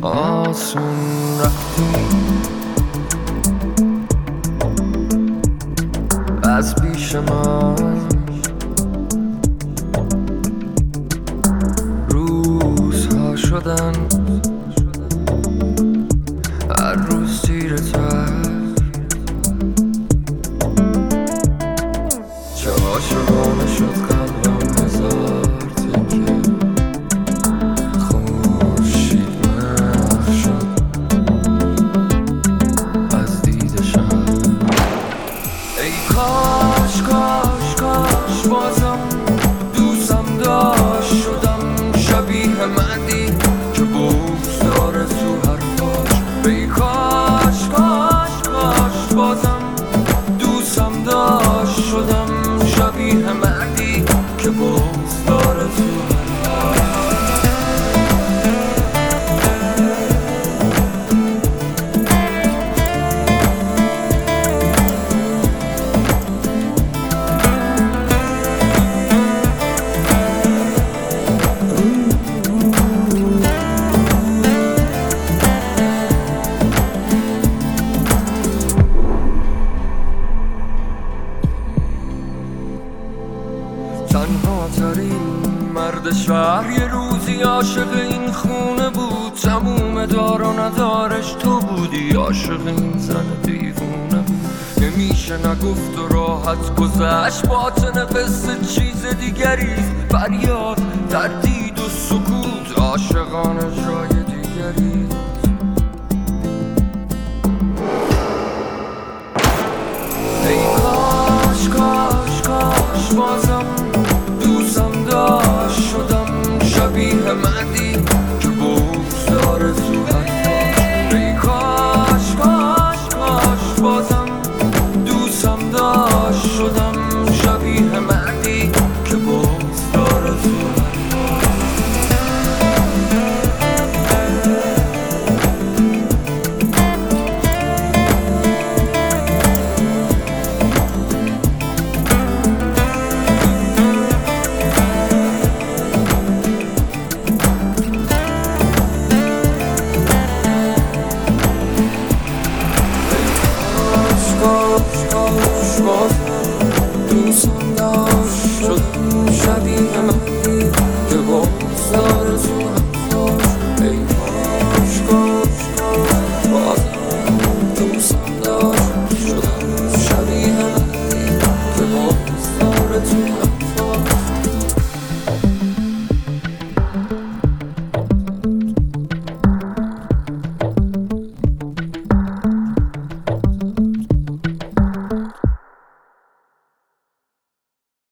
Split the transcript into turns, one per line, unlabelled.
آسون رفتی از پیش من، روزها شدن هر روز تیره تر، چه عاشقانه شد قلبم هزار تکه، خورشید محو شد از دید شب. ای کاش کاش کاش بازم دوستم داشت، شدم شبیه مردی که بوس داره تو حرفاش. ای کاش کاش کاش بازم دوستم داشت، شدم شبیه مردی که بوس داره تو حرفاش. تنها ترین مرد شهر یه روزی عاشق این خونه بود، تموم دار و ندارش تو بودی، عاشق این زن دیوونه بود. نمیشه نگفت و راحت گذشت، باطن قصه چیز دیگری، فریاد تردید و سکوت عاشقانه